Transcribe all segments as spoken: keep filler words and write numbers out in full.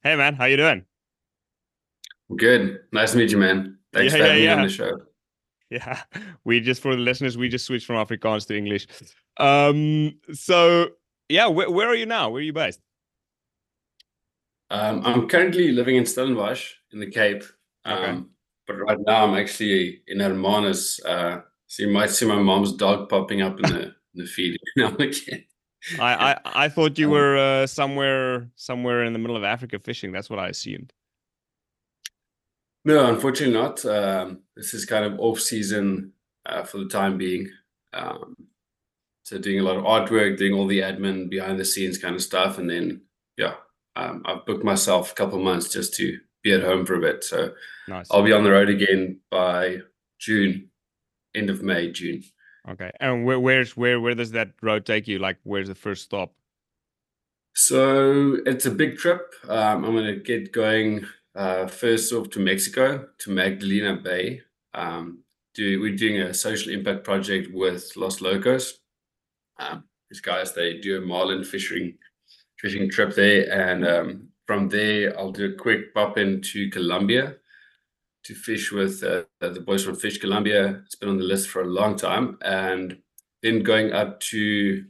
Hey man, how you doing? Good. Nice to meet you, man. Thanks Yeah, for yeah, having me on yeah. the show. Yeah. We just for the listeners, we just switched from Afrikaans to English. Um, so yeah, where where are you now? Where are you based? Um, I'm currently living in Stellenbosch in the Cape, Okay. um, but right now I'm actually in Hermanus. Uh, so you might see my mom's dog popping up in the in the feed now and again. I, I I thought you Um, were uh, somewhere somewhere in the middle of Africa fishing. That's what I assumed. no, unfortunately not. Um, this is kind of off season uh, for the time being. Um, so doing a lot of artwork, doing all the admin behind the scenes kind of stuff, and then yeah, um, I've booked myself a couple of months just to be at home for a bit. So Nice. I'll be on the road again by June, end of May, June. Okay. And where where's where where does that road take you? Like, where's the first stop? So it's a big trip. Um, I'm going to get going uh, first off to Mexico, to Magdalena Bay. Um, do, we're doing a social impact project with Los Locos. Um, these guys, they do a marlin fishing fishing trip there, and um, from there, I'll do a quick pop into Colombia to fish with uh, the boys from Fish Colombia. It's been on the list for a long time, and then going up to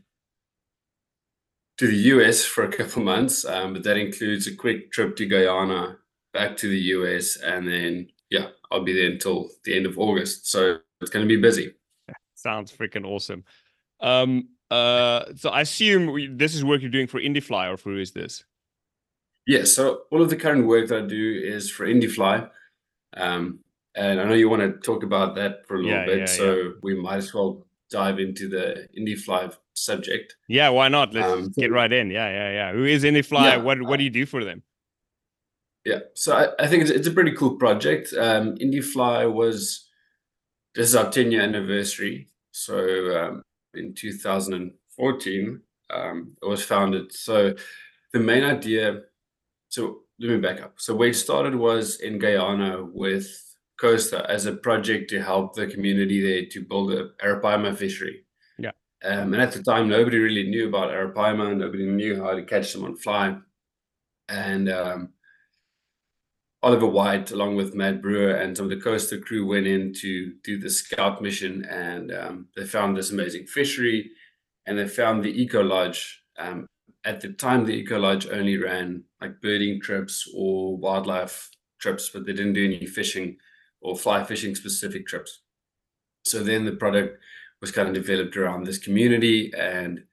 to the U S for a couple months. Um, but that includes a quick trip to Guyana, back to the U S, and then yeah, I'll be there until the end of August. So it's going to be busy. Sounds freaking awesome. Um, uh, so I assume we, this is work you're doing for IndieFly, or for who is this? Yeah, so all of the current work that I do is for IndieFly. Um, and I know you want to talk about that for a little Yeah, bit, yeah, yeah. so we might as well dive into the IndieFly subject. Yeah, why not? Let's Um, get so, right in. Yeah, yeah, yeah. Who is IndieFly? yeah, What what uh, do you do for them? yeah. So I, I think it's, it's a pretty cool project. Um, IndieFly was this is our ten year anniversary. So um, in two thousand fourteen, um, it was founded. So the main idea, so let me back up. So where it started was in Guyana with Costa as a project to help the community there to build a arapaima fishery. Yeah. Um, and at the time, nobody really knew about arapaima. Nobody knew how to catch them on fly. And um, Oliver White, along with Matt Brewer and some of the Costa crew, went in to do the scout mission, and um, they found this amazing fishery, and they found the Eco Lodge. Um, at the time, the Eco Lodge only ran like birding trips or wildlife trips, but they didn't do any fishing or fly fishing specific trips. So then the product was kind of developed around this community, and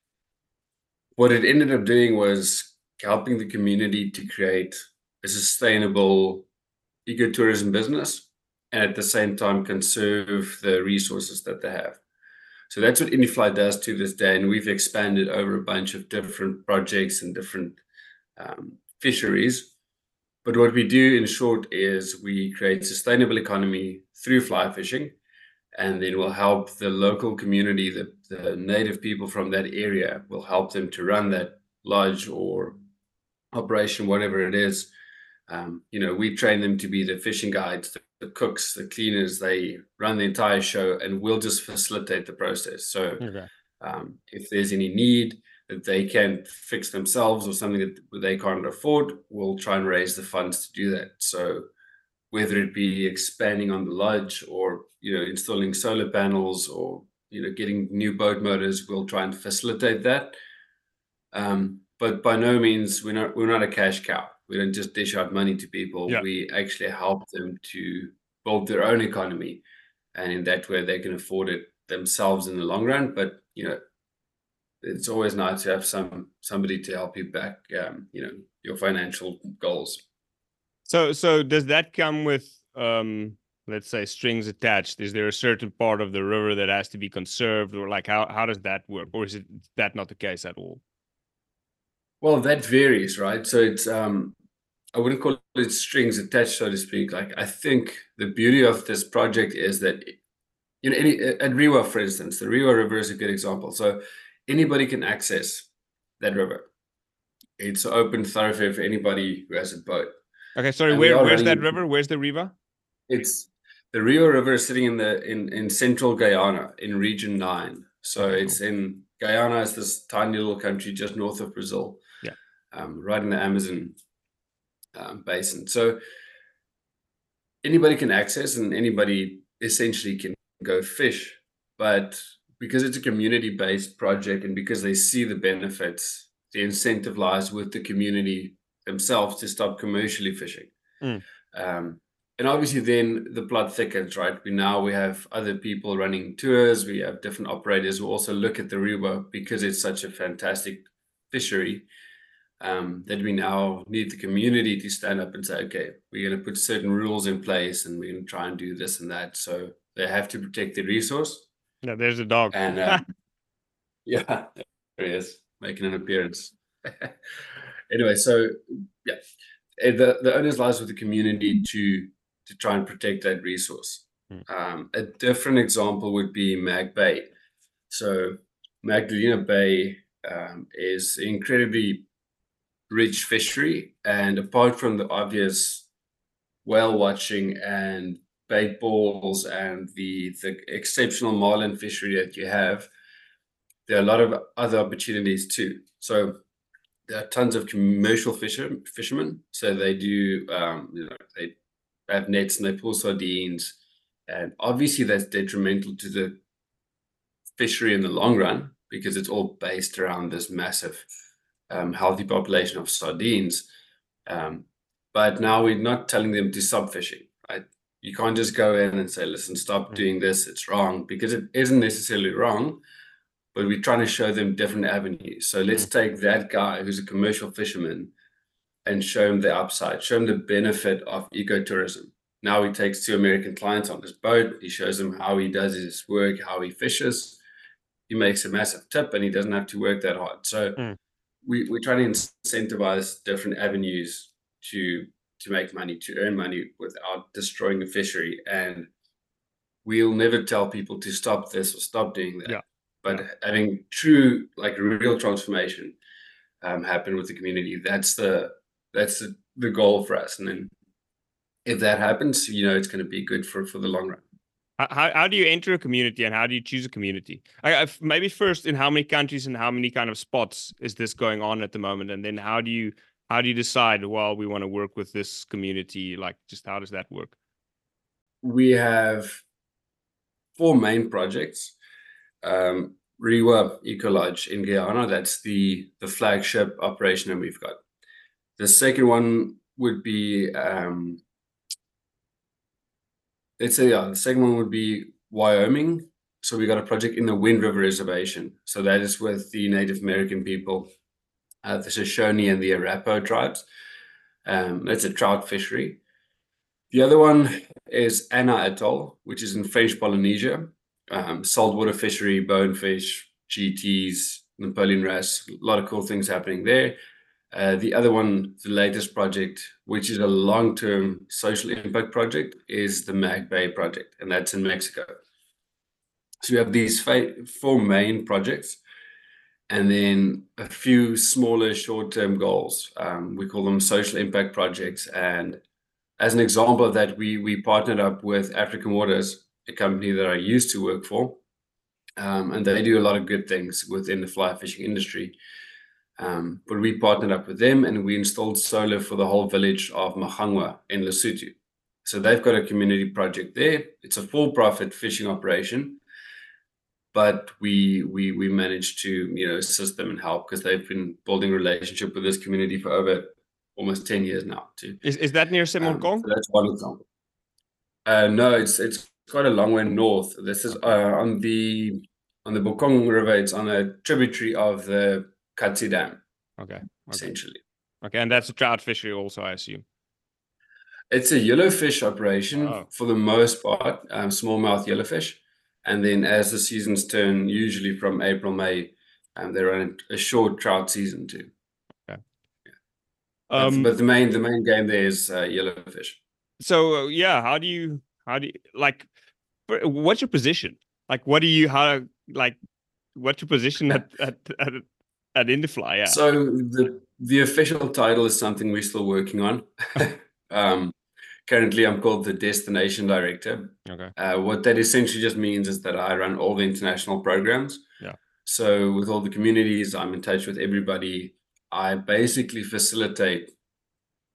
what it ended up doing was helping the community to create a sustainable ecotourism business and at the same time conserve the resources that they have. So that's what IndieFly does to this day. And we've expanded over a bunch of different projects and different um, fisheries. But what we do in short is we create sustainable economy through fly fishing, and then we'll help the local community, the, the native people from that area, will help them to run that lodge or operation, whatever it is. Um, you know, we train them to be the fishing guides, the, the cooks, the cleaners. They run the entire show, and we'll just facilitate the process. So, Okay. um, if there's any need that they can't fix themselves or something that they can't afford, we'll try and raise the funds to do that. So, whether it be expanding on the lodge or you know installing solar panels or you know getting new boat motors, we'll try and facilitate that. Um, but by no means we're not we're not a cash cow. We don't just dish out money to people. Yeah. We actually help them to build their own economy, and in that way they can afford it themselves in the long run. But you know, it's always nice to have some somebody to help you back. Um, you know, your financial goals. So so does that come with um let's say strings attached? Is there a certain part of the river that has to be conserved, or like how how does that work? Or is it that not the case at all? Well, that varies, right? So it's um, I wouldn't call it strings attached, so to speak. Like I think the beauty of this project is that you know, any at Rewa, for instance, the Rewa River is a good example. So anybody can access that river. It's an open thoroughfare for anybody who has a boat. Okay, sorry, And we where are where's running that it. river? Where's the Riva? It's the Rewa River is sitting in the in in central Guyana in Region Nine. So Okay, it's cool. in Guyana is this tiny little country just north of Brazil, Yeah. um, right in the Amazon. um, basin. So anybody can access, and anybody essentially can go fish. But because it's a community-based project, and because they see the benefits, the incentive lies with the community themselves to stop commercially fishing. Mm. Um, and obviously then the plot thickens, right? We now we have other people running tours, we have different operators who also look at the Ruwa because it's such a fantastic fishery, um, that we now need the community to stand up and say, okay, we're going to put certain rules in place and we're going to try and do this and that. So they have to protect the resource. Yeah, there's a dog. And um, yeah, there he is making an appearance. Anyway, so yeah, the, the onus lies with the community to to try and protect that resource. Mm. Um, a different example would be Mag Bay. So Magdalena Bay um, is incredibly rich fishery, and apart from the obvious whale watching and bait balls and the the exceptional marlin fishery that you have, there are a lot of other opportunities too. So there are tons of commercial fisher, fishermen. So they do, um, you know, they have nets and they pull sardines, and obviously that's detrimental to the fishery in the long run because it's all based around this massive, um, healthy population of sardines. Um, but now we're not telling them to stop fishing, right? You can't just go in and say, listen, stop Mm. doing this, it's wrong, because it isn't necessarily wrong, but we're trying to show them different avenues. So let's Mm. take that guy who's a commercial fisherman and show him the upside, show him the benefit of ecotourism. Now he takes two American clients on his boat, he shows them how he does his work, how he fishes, he makes a massive tip, and he doesn't have to work that hard. So Mm. we, we're trying to incentivize different avenues to to make money, to earn money without destroying the fishery. And we'll never tell people to stop this or stop doing that. Yeah. But Yeah. having true, like real transformation um, happen with the community, that's the that's the, the goal for us. And then if that happens, you know, it's going to be good for for the long run. How how do you enter a community, and how do you choose a community? I, I maybe first, in how many countries and how many kind of spots is this going on at the moment, and then how do you how do you decide, well, we want to work with this community? Like, just how does that work? We have four main projects. Um, Rewa Eco Lodge in Guyana, that's the the flagship operation that we've got. The second one would be um, let's say yeah, the second one would be Wyoming. So we got a project in the Wind River Reservation. So that is with the Native American people, uh, the Shoshone and the Arapaho tribes. Um, that's a trout fishery. The other one is Anna Atoll, which is in French Polynesia. Um, saltwater fishery, bonefish, G Ts, Napoleon wrasse, a lot of cool things happening there. Uh, the other one, the latest project, which is a long-term social impact project, is the Mag Bay project, and that's in Mexico. So we have these four main projects, and then a few smaller short-term goals. Um, we call them social impact projects. And as an example of that, we we partnered up with African Waters, a company that I used to work for, um, and they do a lot of good things within the fly fishing industry. Um, but we partnered up with them, and we installed solar for the whole village of Magangwa in Lesotho. So they've got a community project there. It's a for-profit fishing operation, but we we we managed to you know assist them and help because they've been building a relationship with this community for over almost ten years now too. Is is that near Um, Semonkong? so that's one example. Uh, no, it's it's quite a long way north. This is uh, on the on the Bokong River. It's on a tributary of the Katsi Dam. Okay. Okay. Essentially. Okay, and that's a trout fishery also, I assume. It's a yellowfish operation Oh. for the most part, um, smallmouth yellowfish. And then as the seasons turn, usually from April, May, um, they run a short trout season too. Okay. Yeah. But, Um, but the main the main game there is uh, yellowfish. So uh, yeah, how do you how do you like? What's your position? Like, what do you how like? What's your position at at at, at Indifly? Yeah. So the the official title is something we're still working on. um, currently, I'm called the Destination Director. Okay. Uh, what that essentially just means is that I run all the international programs. Yeah. So with all the communities, I'm in touch with everybody. I basically facilitate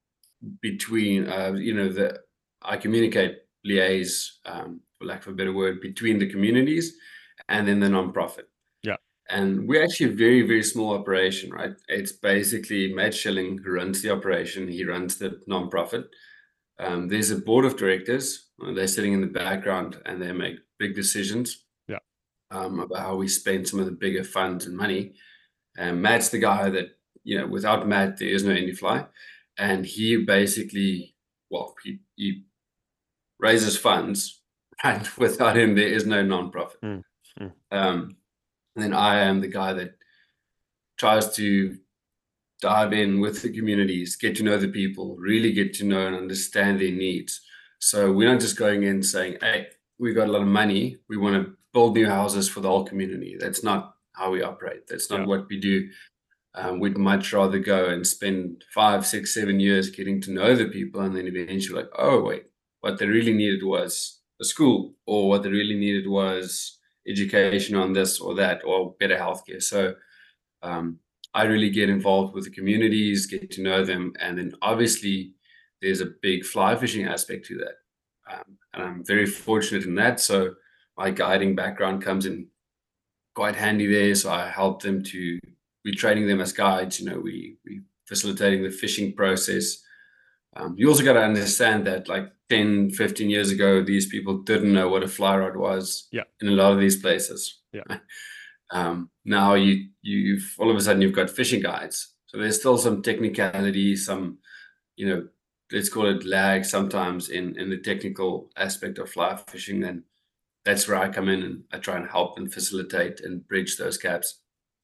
between, uh, you know, the I communicate, liaise, um, for lack of a better word, between the communities and then the nonprofit. Yeah. And we're actually a very, very small operation, right? It's basically Matt Schilling who runs the operation. He runs the nonprofit. Um, there's a board of directors. Uh, they're sitting in the background and they make big decisions. Yeah. Um, about how we spend some of the bigger funds and money. And Matt's the guy that, you know, without Matt, there is no IndieFly. And he basically, well, he, he raises funds, and without him, there is no nonprofit. Mm. Mm. Um, and then I am the guy that tries to dive in with the communities, get to know the people, really get to know and understand their needs. So we're not just going in saying, hey, we've got a lot of money, we want to build new houses for the whole community. That's not how we operate. That's not Yeah. what we do. Um, we'd much rather go and spend five, six, seven years getting to know the people, and then eventually like, oh, wait, what they really needed was a school, or what they really needed was education on this or that, or better healthcare. So um, I really get involved with the communities, get to know them, and then obviously there's a big fly fishing aspect to that. Um, and I'm very fortunate in that. So my guiding background comes in quite handy there. So I help them to, we training them as guides, you know, we, we facilitating the fishing process. Um, you also got to understand that like ten, fifteen years ago, these people didn't know what a fly rod was. Yeah. In a lot of these places. Yeah. Um, now you, you've all of a sudden you've got fishing guides. So there's still some technicality, some, you know, let's call it lag sometimes in, in the technical aspect of fly fishing. Then that's where I come in and I try and help and facilitate and bridge those gaps.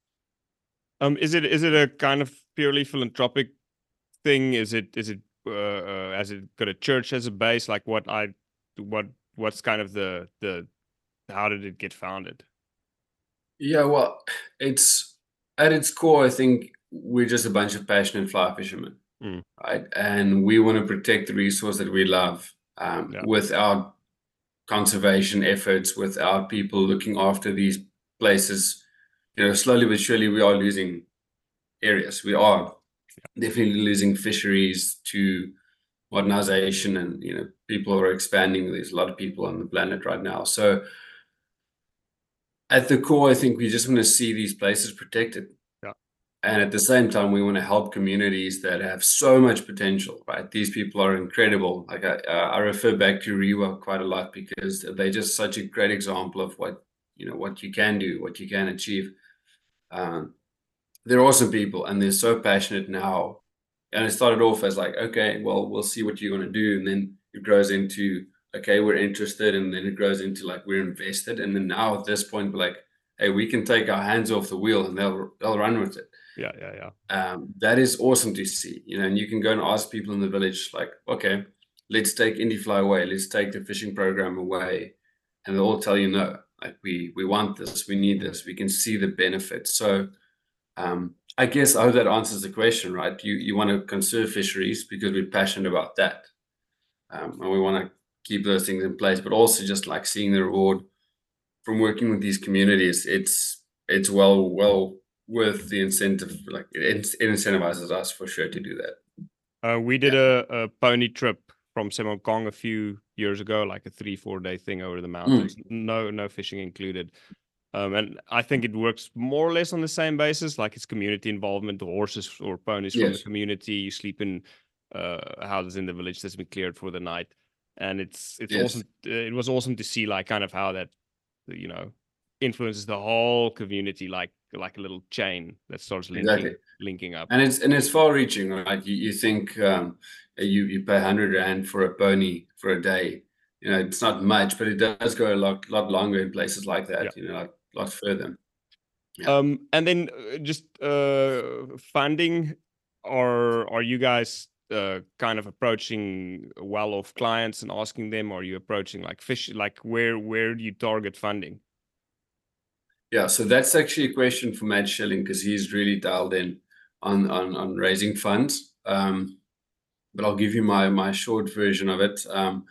Um, is it is it a kind of purely philanthropic thing? Is it is it uh, uh has it got a church as a base? Like what I what what's kind of the the how did it get founded? Yeah, well, it's at its core, I think we're just a bunch of passionate fly fishermen, Mm. right? And we want to protect the resource that we love, um, Yeah. without conservation efforts, without people looking after these places. You know, slowly but surely, we are losing areas. We are definitely losing fisheries to modernization, and you know, people are expanding. There's a lot of people on the planet right now, so at the core, I think we just want to see these places protected. Yeah. And at the same time, we want to help communities that have so much potential, right? These people are incredible. Like I, uh, I refer back to Rewa quite a lot because they're just such a great example of what, you know, what you can do, what you can achieve. Um, they're awesome people, and they're so passionate now. And it started off as like, okay, well, we'll see what you're going to do. And then it grows into, okay, we're interested. And then it grows into like, we're invested. And then now at this point, we're like, hey, we can take our hands off the wheel and they'll, they'll run with it. Yeah, yeah, yeah. Um, that is awesome to see, you know, and you can go and ask people in the village, like, okay, let's take IndieFly away. Let's take the fishing program away. And they'll all tell you, no, like we, we want this, we need this, we can see the benefits. So, um, I guess I hope that answers the question, right? You you want to conserve fisheries because we're passionate about that, um, and we want to keep those things in place. But also, just like seeing the reward from working with these communities, it's it's well well worth the incentive. Like it, it incentivizes us for sure to do that. Uh, we did yeah. a, a pony trip from Semonkong a few years ago, like a three four day thing over the mountains. Mm. No no fishing included. Um, and I think it works more or less on the same basis, like it's community involvement, the horses or ponies yes. from the community. You sleep in uh, houses in the village that's been cleared for the night, and it's it's yes. awesome. Uh, it was awesome to see like kind of how that, you know, influences the whole community, like like a little chain that starts linking exactly. linking up. And it's and it's far reaching, right? You you think um, you you pay a hundred rand for a pony for a day. You know, it's not much, but it does go a lot lot longer in places like that. Yeah. You know. Like, lot further. Yeah. Um, and then uh, just uh, funding, or are you guys uh, kind of approaching well-off clients and asking them, or are you approaching like fish, like where where do you target funding? Yeah, so that's actually a question for Matt Schilling because he's really dialed in on on on raising funds. Um, but I'll give you my my short version of it. Um,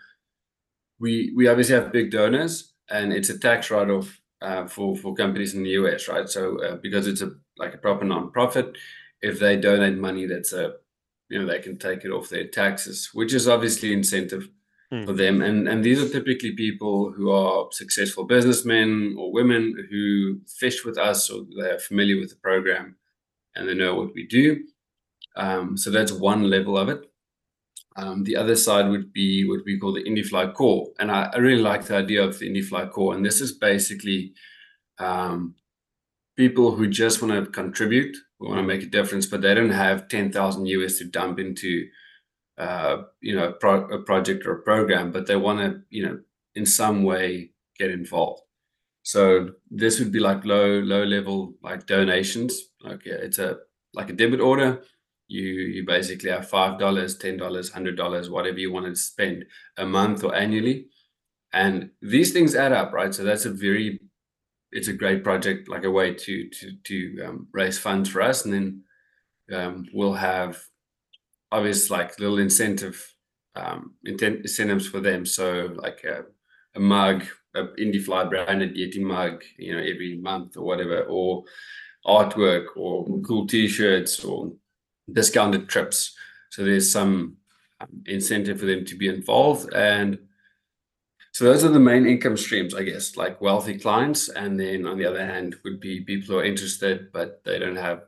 we we obviously have big donors, and it's a tax write-off. Uh, for for companies in the U S, right? So uh, because it's a like a proper non-profit, if they donate money, that's a you know, they can take it off their taxes, which is obviously incentive Hmm. for them. And and these are typically people who are successful businessmen or women who fish with us, or they are familiar with the program and they know what we do. Um, so that's one level of it. Um, the other side would be what we call the IndieFly Core. And I, I really like the idea of the IndieFly Core. And this is basically um, people who just want to contribute, who want to make a difference, but they don't have ten thousand U S to dump into, uh, you know, a, pro- a project or a program, but they want to, you know, in some way get involved. So this would be like low, low level, like donations. Like uh, it's a, like a debit order. You, you basically have five dollars, ten dollars, one hundred dollars, whatever you want to spend a month or annually. And these things add up, right? So that's a very, it's a great project, like a way to to to um, raise funds for us, and then um, we'll have obvious like little incentive um, intent incentives for them. So like a, a mug, a IndieFly branded Yeti mug, you know, every month or whatever, or artwork, or cool T-shirts, or discounted trips. So there's some um, incentive for them to be involved. And so those are the main income streams, I guess, like wealthy clients. And then on the other hand would be people who are interested, but they don't have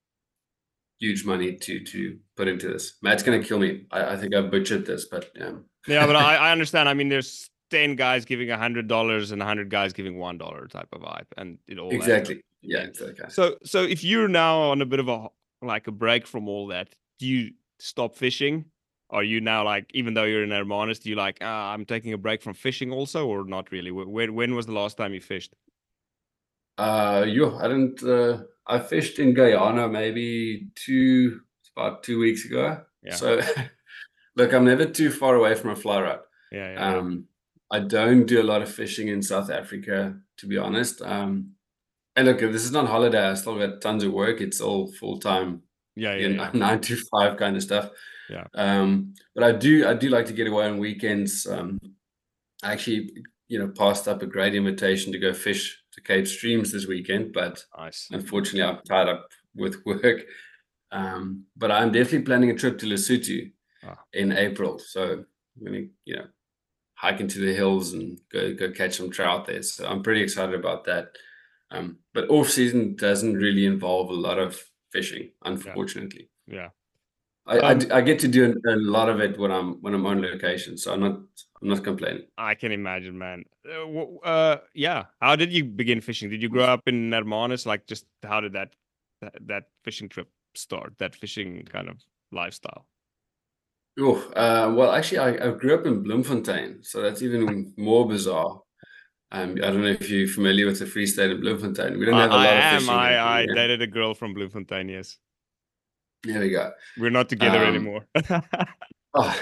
huge money to to put into this. Matt's gonna kill me. I, I think I butchered this, but um, Yeah, but I, I understand. I mean, there's ten guys giving a hundred dollars and a hundred guys giving one dollar type of vibe, and it all adds up. exactly. Yeah, Yeah. exactly. So, so if you're now on a bit of a like a break from all that, do you stop fishing? Are you now like, even though you're in Hermanus, do you like, ah, I'm taking a break from fishing also, or not really? Wh- When when was the last time you fished? Uh, yo, I didn't. Uh, I fished in Guyana maybe two, it's about two weeks ago. Yeah. So, look, I'm never too far away from a fly rod. Yeah, yeah, yeah. Um, I don't do a lot of fishing in South Africa, to be honest. Um, and look, this is not holiday. I still got tons of work. It's all full time, Yeah, yeah, you know, yeah. nine to five kind of stuff. Yeah. Um, but I do, I do like to get away on weekends. Um, I actually, you know, passed up a great invitation to go fish to Cape Streams this weekend, but Nice. unfortunately, I'm tied up with work. Um, but I'm definitely planning a trip to Lesotho Ah. in April. So I'm gonna, you know, hike into the hills and go go catch some trout there. So I'm pretty excited about that. Um, but off season doesn't really involve a lot of fishing, Yeah. unfortunately. Yeah. I, I Um, d- I get to do a lot of it when I'm when I'm on location, so I'm not I'm not complaining. I can imagine, man. Uh, wh- uh, yeah. How did you begin fishing? Did you grow up in Hermanus? Like, just how did that that, that fishing trip start? That fishing kind of lifestyle? Oh, uh, well, actually, I, I grew up in Bloemfontein, so that's even more bizarre. Um, I don't know if you're familiar with the Free State of Bloemfontein. We don't I, have a I lot of am. fishing I happening I here. dated a girl from Bloemfontein. Yes, There we go. we're not together Um, anymore. oh,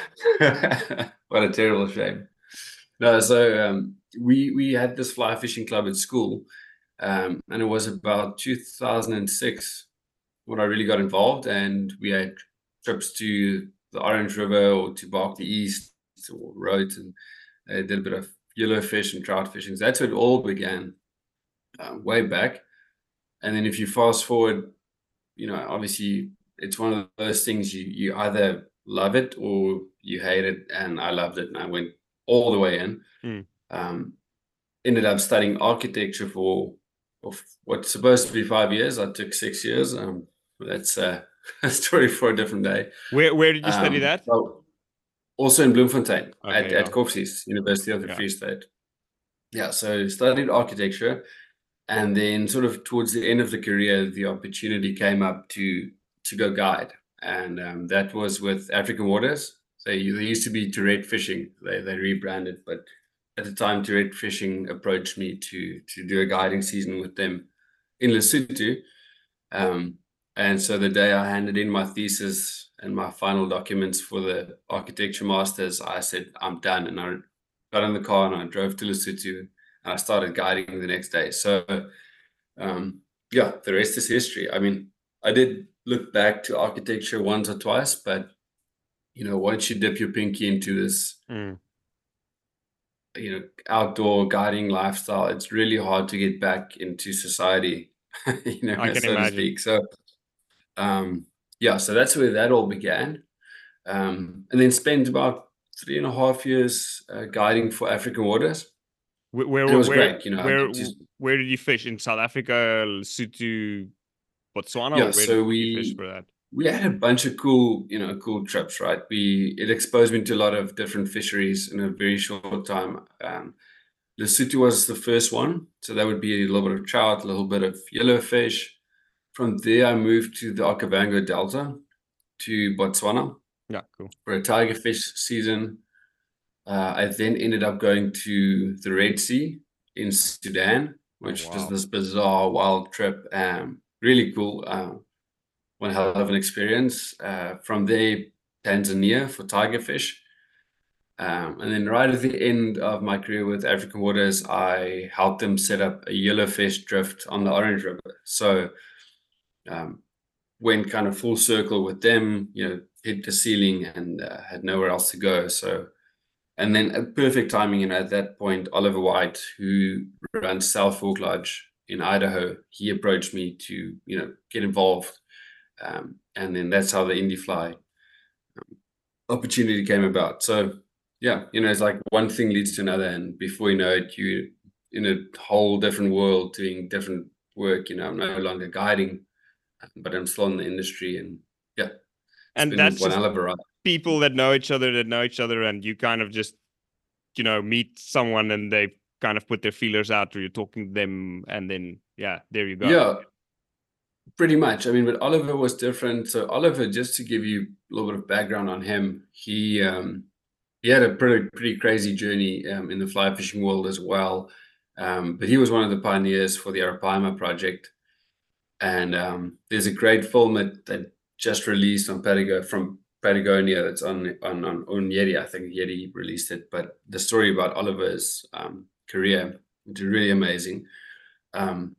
what a terrible shame. No, so um, we we had this fly fishing club at school, um, and it was about two thousand six when I really got involved, and we had trips to the Orange River or to Berkeley East or Rhodes, and I did a bit of yellow fish and trout fishing. So that's where it all began, uh, way back. And then if you fast forward, you know, obviously it's one of those things you you either love it or you hate it, and I loved it, and I went all the way in. Mm. Um, ended up studying architecture for, of what's supposed to be five years. I took six years. Um, that's uh, a story for a different day. Where where did you study Um, that? well, also in Bloemfontein at, Okay, at yeah, Corpsies, University of the yeah. Free State. Yeah, so studied architecture, and then sort of towards the end of the career, the opportunity came up to to go guide, and um, that was with African Waters. So you, they used to be Tourette Fishing. They they rebranded, but at the time, Tourette Fishing approached me to to do a guiding season with them in Lesotho. Um, and so the day I handed in my thesis and my final documents for the architecture masters, I said, I'm done. And I got in the car and I drove to Lesotho, and I started guiding the next day. So, um, yeah, the rest is history. I mean, I did look back to architecture once or twice, but, you know, once you dip your pinky into this, Mm. you know, outdoor guiding lifestyle, it's really hard to get back into society, you I know, can so to imagine. speak. So, um, yeah, so that's where that all began. um, and then spent about three and a half years uh, guiding for African waters. Where where And it was where great, you know. I where, got to, where did you fish? In South Africa, Lesotho, Botswana, yeah, or where did so you fish we for that? we had a bunch of cool, you know, cool trips, right? We it exposed me to a lot of different fisheries in a very short time. Um, Lesotho was the first one, so that would be a little bit of trout, a little bit of yellowfish. From there, I moved to the Okavango Delta to Botswana Yeah, cool. for a tiger fish season. Uh, I then ended up going to the Red Sea in Sudan, Oh which was wow. this bizarre, wild trip. Um, really cool. Uh, one hell of an experience. Uh, from there, Tanzania for tiger fish. Um, and then right at the end of my career with African Waters, I helped them set up a yellowfish drift on the Orange River. So um, went kind of full circle with them, you know, hit the ceiling and uh, had nowhere else to go. So, and then a perfect timing, you know, at that point, Oliver White, who runs South Fork Lodge in Idaho, he approached me to, you know, get involved. Um, and then that's how the Indie Fly um, opportunity came about. So, yeah, you know, it's like one thing leads to another, and before you know it, you're in a whole different world doing different work. You know, I'm no longer guiding, but I'm still in the industry, and yeah, it's And been that's one just hell of a ride. people that know each other that know each other, and you kind of just, you know, meet someone and they kind of put their feelers out, or you're talking to them, and then yeah, there you go. Yeah, pretty much. I mean, but Oliver was different. So Oliver, just to give you a little bit of background on him, he um, he had a pretty pretty crazy journey um, in the fly fishing world as well. Um, but he was one of the pioneers for the Arapaima project. And um, there's a great film that, that just released on Patago from Patagonia that's on on on, on Yeti. I think Yeti released it. But the story about Oliver's um, career, which is really amazing. Um,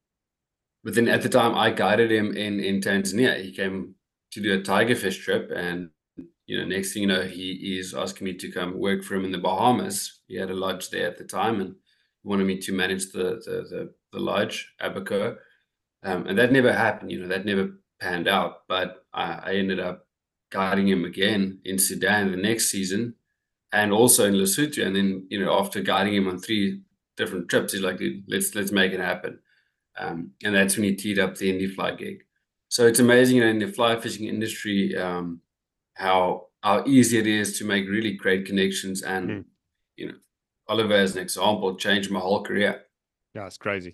but then at the time, I guided him in in Tanzania. He came to do a tiger fish trip, and you know, next thing you know, he is asking me to come work for him in the Bahamas. He had a lodge there at the time, and he wanted me to manage the the the, the lodge, Abaco. Um, and that never happened, you know, that never panned out. But I, I ended up guiding him again in Sudan the next season and also in Lesotho. And then, you know, after guiding him on three different trips, he's like, dude, let's let's make it happen. Um, and that's when he teed up the Indie Fly gig. So it's amazing, you know, in the fly fishing industry, um, how how easy it is to make really great connections. Mm. And, you know, Oliver, as an example, changed my whole career. Yeah, it's crazy.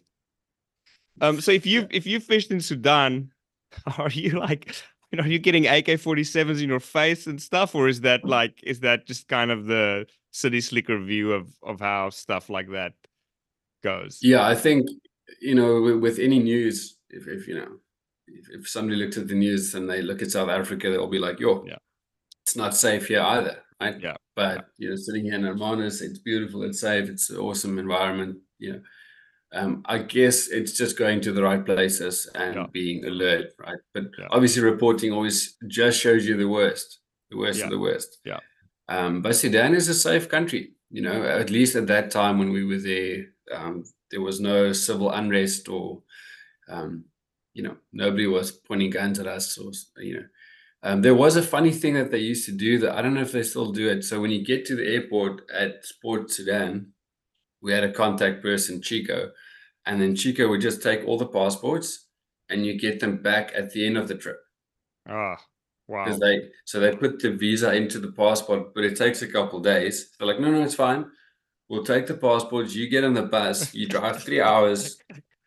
Um, so if you Yeah. if you fished in Sudan, are you like, you know, are you getting A K forty-sevens in your face and stuff, or is that like, is that just kind of the city slicker view of of how stuff like that goes? Yeah, I think, you know, with, with any news, if, if you know, if, if somebody looks at the news and they look at South Africa, they'll be like, yo, Yeah, it's not safe here either, right? yeah, yeah, But, you know, sitting here in Hermanus, it's beautiful, it's safe, it's an awesome environment, you know. Um, I guess it's just going to the right places yeah, and being alert, right? But yeah, obviously reporting always just shows you the worst, the worst yeah, of the worst. yeah, Um, but Sudan is a safe country, you know, at least at that time when we were there, um, there was no civil unrest or, um, you know, nobody was pointing guns at us or, you know. Um, there was a funny thing that they used to do that I don't know if they still do it. So when you get to the airport at Port Sudan, we had a contact person, Chico, and then Chico would just take all the passports and you get them back at the end of the trip. ah, Because wow, they so they put the visa into the passport, but it takes a couple days. They're like, no, no, it's fine. We'll take the passports. You get on the bus. You drive three hours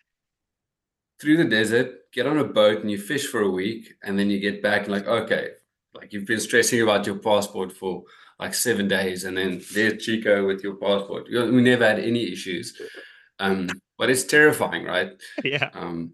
through the desert, get on a boat, and you fish for a week, and then you get back and like, okay, like you've been stressing about your passport for like seven days, and then there's Chico with your passport. You know, we never had any issues, um, but it's terrifying, right? yeah. Um,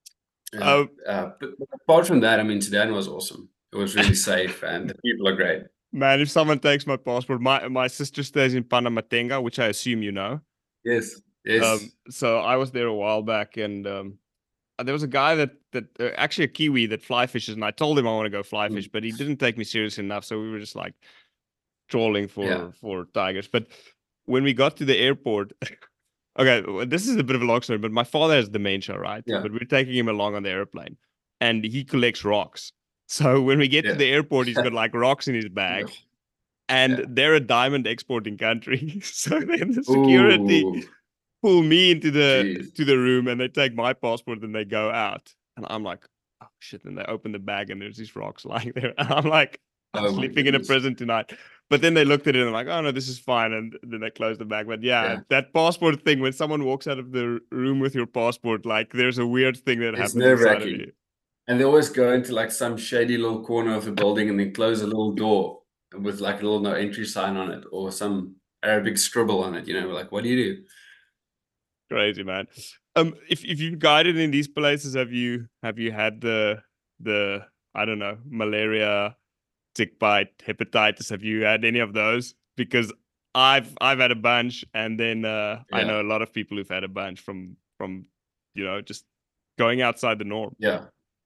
uh, Um, uh, but apart from that, I mean, Sudan was awesome. It was really safe, and the people are great. man, if someone takes my passport, my my sister stays in Panamatenga, which I assume you know. Yes, Um, yes. so I was there a while back, and um, uh, there was a guy that that uh, actually a Kiwi that fly fishes, and I told him I want to go fly Mm, fish, but he didn't take me serious enough. So we were just like trolling yeah, for for tigers. But when we got to the airport, okay, w- this is a bit of a long story, but my father has dementia, right? yeah. But we're taking him along on the airplane, and he collects rocks. So when we get to Yeah. the airport, he's got like rocks in his bag, and Yeah. they're a diamond exporting country. So then the security Ooh, pull me into the jeez. to the room, and they take my passport and they go out. And I'm like, oh shit. And they open the bag and there's these rocks lying there. And I'm like, I'm Oh my sleeping in a goodness. prison tonight. But then they looked at it and I'm like, oh no, this is fine. And then they closed the bag. But yeah, Yeah. that passport thing, when someone walks out of the room with your passport, like there's a weird thing that It's happens nerve inside of wracking. you. And they always go into like some shady little corner of the building and then close a little door with like a little no entry sign on it or some Arabic scribble on it. You know, like, what do you do? Crazy, man. Um, if if you've guided in these places, have you have you had the the I don't know, malaria, tick bite, hepatitis? Have you had any of those? Because I've I've had a bunch, and then uh, I Yeah. know a lot of people who've had a bunch from from you know just going outside the norm. Yeah.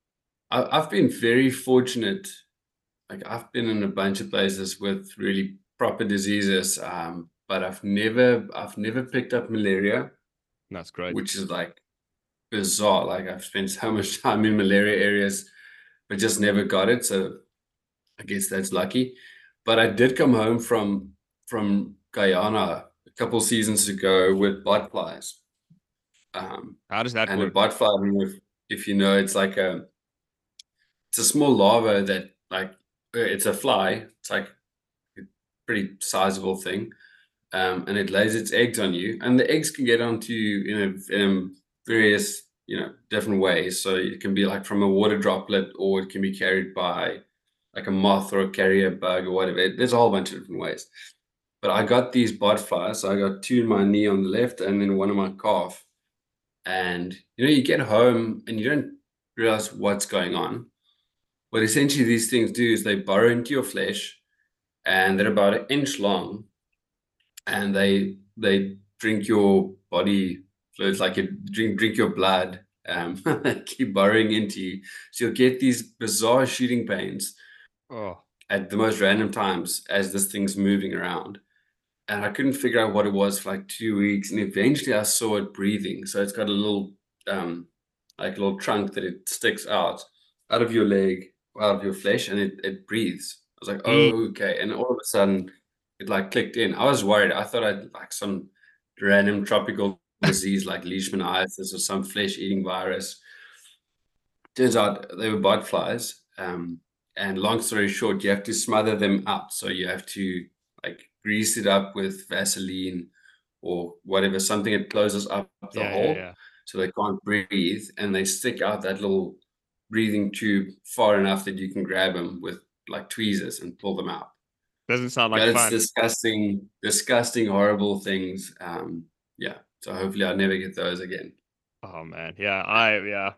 I, I've been very fortunate. Like, I've been in a bunch of places with really proper diseases, um, but I've never I've never picked up malaria, That's great. which is like bizarre. Like, I've spent so much time in malaria areas, but just never got it. So I guess that's lucky. But I did come home from from Guyana a couple seasons ago with botflies. Um, How does that and a work? botfly, I don't know if, if you know, it's like a it's a small larva that like uh, it's a fly. It's like a pretty sizable thing, um, and it lays its eggs on you, and the eggs can get onto you in a, in various you know different ways. So it can be like from a water droplet, or it can be carried by like a moth or a carrier bug or whatever. There's a whole bunch of different ways. But I got these botflies. So I got two in my knee on the left, and then one in my calf. And you know, you get home and you don't realize what's going on. What essentially these things do is they burrow into your flesh, and they're about an inch long, and they they drink your body fluids, like you drink drink your blood. Um, they keep burrowing into you, so you'll get these bizarre shooting pains Oh, at the most random times as this thing's moving around. And I couldn't figure out what it was for like two weeks. And eventually I saw it breathing. So it's got a little, um, like a little trunk that it sticks out, out of your leg, out of your flesh, and it, it breathes. I was like, mm. oh, okay. And all of a sudden it like clicked in. I was worried. I thought I'd like some random tropical disease like leishmaniasis or some flesh eating virus. Turns out they were botflies. Um, and long story short, you have to smother them up. So you have to like grease it up with Vaseline or whatever, something that closes up the Yeah, yeah, hole yeah. so they can't breathe. And they stick out that little breathing tube far enough that you can grab them with like tweezers and pull them out. Doesn't sound like But it's fun. disgusting, disgusting, horrible things. Um, yeah. So hopefully I'll never get those again. Oh man, yeah, I yeah,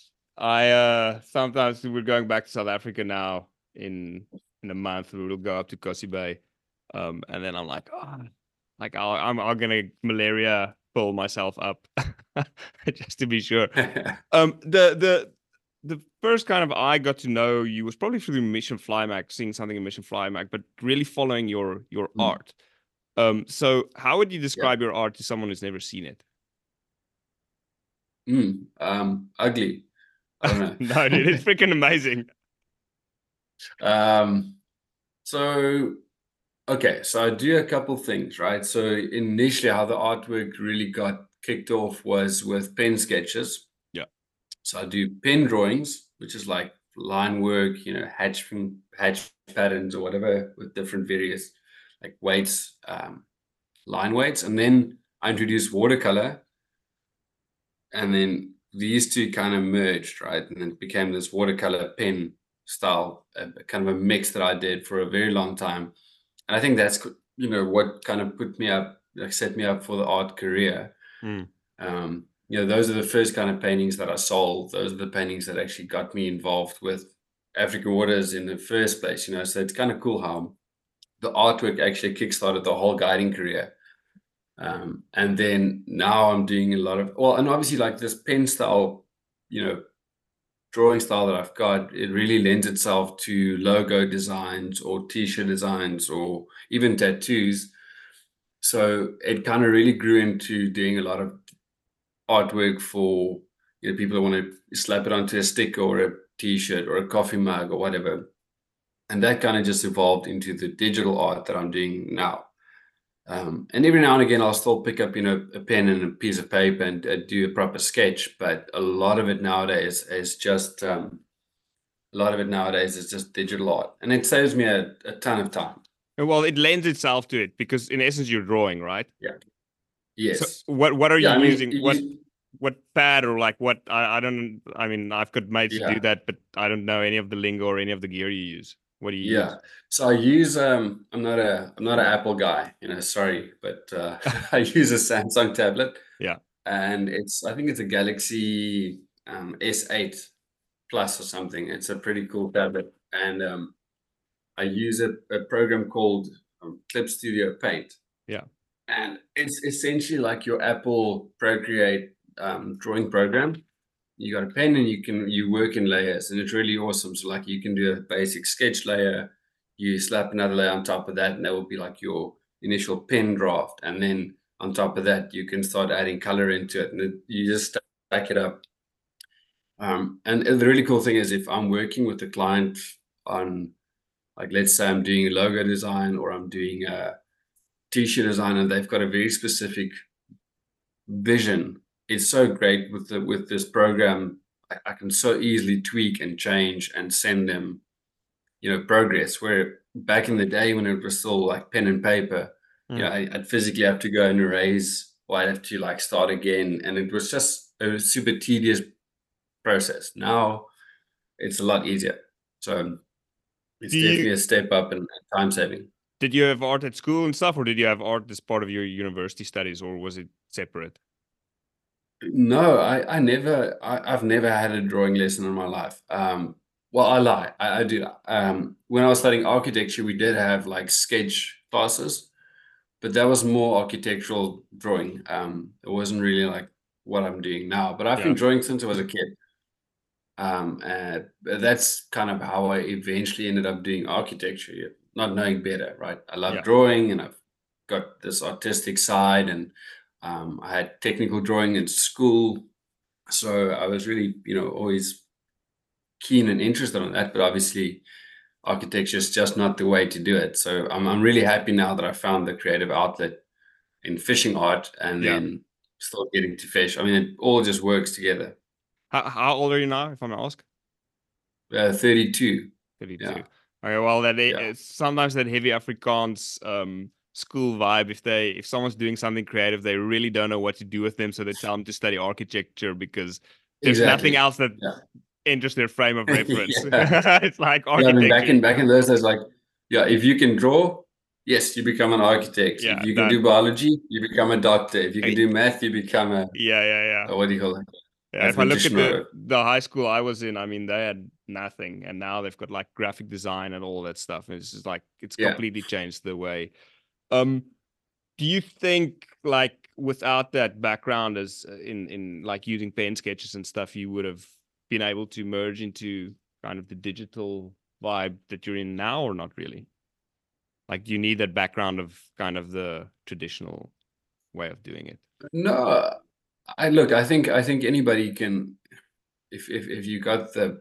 I uh sometimes we're going back to South Africa now in in a month. We'll go up to Kosi Bay, um, and then I'm like, oh, like I'll, I'm I'm gonna malaria pull myself up just to be sure. Um, the the the first kind of I got to know you was probably through Mission Fly Mag, seeing something in Mission Fly Mag, but really following your your Mm, art. Um, so how would you yeah. describe your art to someone who's never seen it? Mm, um, ugly. I don't No, dude, it's know. freaking amazing. um, so okay, so I do a couple things, right? So initially, how the artwork really got kicked off was with pen sketches. Yeah. So I do pen drawings, which is like line work, you know, hatch from hatch patterns or whatever with different various like weights, um, line weights, and then I introduced watercolor, and then these two kind of merged, right? And then it became this watercolor pen style, a, kind of a mix that I did for a very long time. And I think that's you know what kind of put me up, like set me up for the art career. Mm. Um, you know, those are the first kind of paintings that I sold. Those are the paintings that actually got me involved with Africa Waters in the first place. You know, so it's kind of cool how the artwork actually kickstarted the whole guiding career. Um, and then now I'm doing a lot of, well, and obviously like this pen style, you know, drawing style that I've got, it really lends itself to logo designs or t-shirt designs or even tattoos. So it kind of really grew into doing a lot of artwork for, you know, people that want to slap it onto a sticker or a t-shirt or a coffee mug or whatever. And that kind of just evolved into the digital art that I'm doing now. Um, and every now and again, I'll still pick up, you know, a pen and a piece of paper and uh, do a proper sketch. But a lot of it nowadays is just, um, a lot of it nowadays is just digital art, and it saves me a, a ton of time. Well, it lends itself to it because in essence you're drawing, right? Yeah. So Yes. what what are Yeah. you I mean, using? you- What what pad or like what? I, I don't. I mean, I've got mates who Yeah. do that, but I don't know any of the lingo or any of the gear you use. What do you Yeah. use? So I use um I'm not a I'm not an Apple guy, you know, sorry, but uh I use a Samsung tablet, Yeah. and it's I think it's a Galaxy um S eight Plus or something. It's a pretty cool tablet, and um I use a, a program called um, Clip Studio Paint, Yeah. and it's essentially like your Apple Procreate um drawing program. You got a pen and you can you work in layers, and it's really awesome. So like you can do a basic sketch layer, you slap another layer on top of that, and that will be like your initial pen draft. And then on top of that, you can start adding color into it, and it, you just stack it up. Um, and the really cool thing is if I'm working with a client on, like, let's say I'm doing a logo design or I'm doing a t-shirt design, and they've got a very specific vision, it's so great with the with this program. I, I can so easily tweak and change and send them, you know, progress. Where back in the day when it was still like pen and paper, you know, Mm. I, I'd physically have to go and erase, or I'd have to like start again, and it was just a super tedious process. Now it's a lot easier, so it's Do you definitely a step up and time saving. did you have art at school and stuff, or did you have art as part of your university studies, or was it separate? No, I, I never, I, I've never had a drawing lesson in my life. Um, well, I lie, I, I do. Um, when I was studying architecture, we did have like sketch classes, but that was more architectural drawing. Um, it wasn't really like what I'm doing now, but I've been Yeah. drawing since I was a kid. Um, and that's kind of how I eventually ended up doing architecture, yeah, not knowing better, right? I love Yeah. drawing, and I've got this artistic side, and um, I had technical drawing in school. So I was really, you know, always keen and interested on that, but obviously architecture is just not the way to do it. So I'm I'm really happy now that I found the creative outlet in fishing art, and Yeah. then still getting to fish. I mean, it all just works together. How how old are you now, if I may ask? Uh, thirty-two. thirty-two. Yeah. Okay, well, that i- Yeah. it's sometimes that heavy Afrikaans um school vibe. If they if someone's doing something creative, they really don't know what to do with them, so they tell them to study architecture because there's nothing Exactly. else that Yeah. enters their frame of reference. Yeah. It's like Yeah, I mean, back architecture. in back in those days, like, yeah, if you can draw, yes, you become an architect. If Yeah, you can do done. biology, you become a doctor. If you can I- do math, you become a, Yeah, yeah, yeah. a what do you call it? Yeah, if I look at Mathematician. the the high school I was in, I mean, they had nothing, and now they've got like graphic design and all that stuff. And it's just like it's Yeah. completely changed the way. Um, do you think like without that background as uh, in in like using pen sketches and stuff, you would have been able to merge into kind of the digital vibe that you're in now, or not really? Like, do you need that background of kind of the traditional way of doing it? No, I look, I think I think anybody can, if if if you got the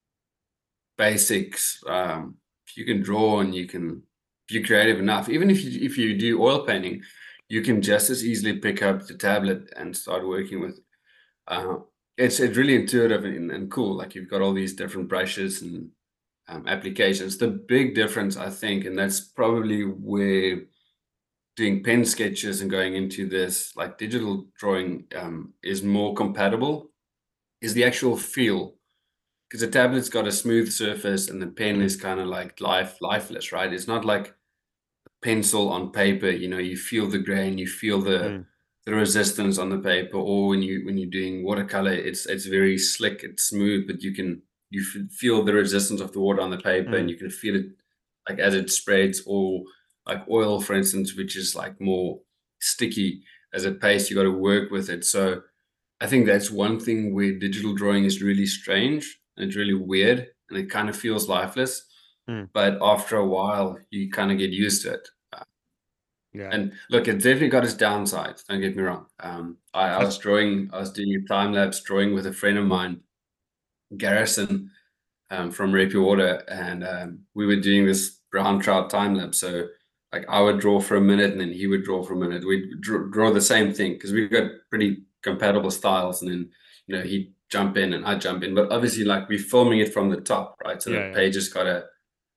basics, um, if you can draw and you can, if you're creative enough, even if you if you do oil painting, you can just as easily pick up the tablet and start working with. Uh, it's it's really intuitive and, and cool. Like you've got all these different brushes and um, applications. The big difference, I think, and that's probably where doing pen sketches and going into this like digital drawing um, is more compatible, is the actual feel. Because the tablet's got a smooth surface and the pen Mm, is kind of like life lifeless, right? It's not like pencil on paper. You know, you feel the grain, you feel the mm, the resistance on the paper. Or when you when you're doing watercolor, it's it's very slick, it's smooth, but you can you f- feel the resistance of the water on the paper, and mm, you can feel it like as it spreads. Or like oil, for instance, which is like more sticky as a paste. You got to work with it. So I think that's one thing where digital drawing is really strange and it's really weird and it kind of feels lifeless. mm. But after a while, you kind of get used to it. Uh, Yeah. And look, it definitely got its downsides. Don't get me wrong. Um, I, I was drawing, I was doing a time lapse drawing with a friend of mine, Garrison. um, from Rapey Water, and um, we were doing this brown trout time lapse. So like I would draw for a minute, and then he would draw for a minute. We'd draw, draw the same thing because we've got pretty compatible styles, and then you know he'd jump in and I'd jump in. But obviously, like we're filming it from the top, right? So Yeah, the yeah. page has got to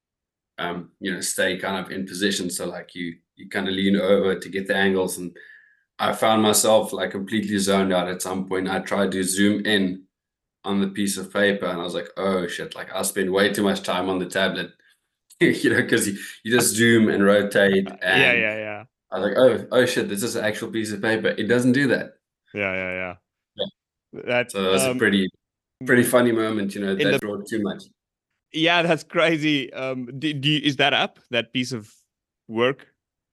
um, you know stay kind of in position. So like you you kind of lean over to get the angles, and I found myself like completely zoned out at some point. I tried to zoom in on the piece of paper, and I was like, oh shit, like I spend way too much time on the tablet, you know, because you, you just zoom and rotate. Yeah, And yeah, yeah. I was like, oh, oh shit, this is an actual piece of paper. It doesn't do that. Yeah, yeah, yeah. Yeah. That So that was a um pretty, pretty funny moment, you know, in that the brought too much. yeah, that's crazy. Um, do, do you, is that up that piece of work?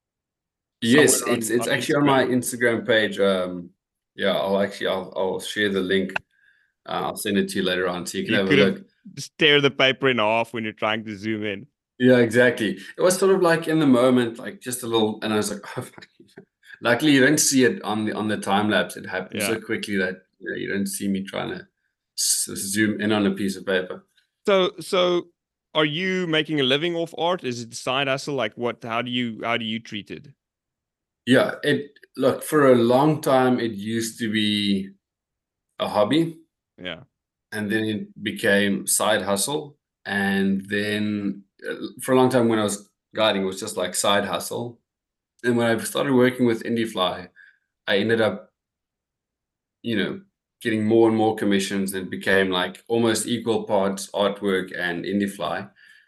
Yes, Somewhere it's on it's on actually on my Instagram? Instagram page. Um, yeah, I'll actually I'll I'll share the link. Uh, I'll send it to you later on so you can You have a could have look. just tear the paper in half when you're trying to zoom in. Yeah, exactly. It was sort of like in the moment, like just a little, and I was like, oh, fuck. Luckily, you don't see it on the on the time lapse. It happens Yeah. so quickly that you know, you don't see me trying to s- zoom in on a piece of paper. So so are you making a living off art? Is it side hustle? Like what how do you how do you treat it? Yeah, it look for a long time. It used to be a hobby, Yeah. and then it became side hustle, and then uh, for a long time when I was guiding, it was just like side hustle. And when I started working with IndieFly, I ended up you know, getting more and more commissions, and became like almost equal parts artwork and IndieFly.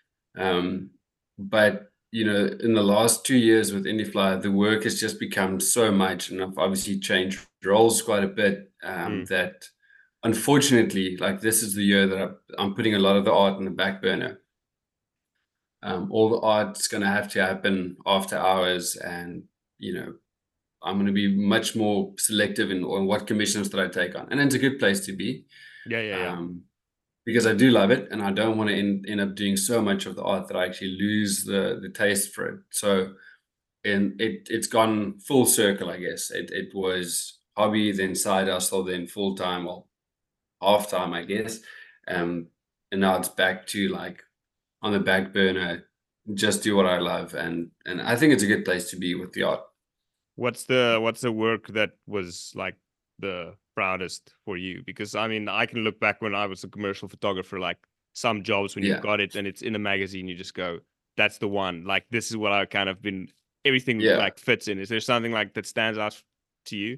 Um, but you know, in the last two years with IndieFly, the work has just become so much, and I've obviously changed roles quite a bit. Um, Mm. that unfortunately, like this is the year that I'm, I'm putting a lot of the art in the back burner. Um, all the art's going to have to happen after hours, and you know, I'm going to be much more selective in on what commissions that I take on, and it's a good place to be, Yeah, yeah, yeah. um, because I do love it, and I don't want to end, end up doing so much of the art that I actually lose the the taste for it. So, and it it's gone full circle, I guess. It it was hobby, then side hustle, then full time, or half time, I guess, um, and now it's back to like on the back burner, just do what I love, and and I think it's a good place to be with the art. What's the what's the work that was like the proudest for you? Because I mean, I can look back when I was a commercial photographer, like some jobs when you've Yeah, got it and it's in a magazine, you just go, that's the one. Like this is what I kind of been everything yeah. like fits in. Is there something like that stands out to you?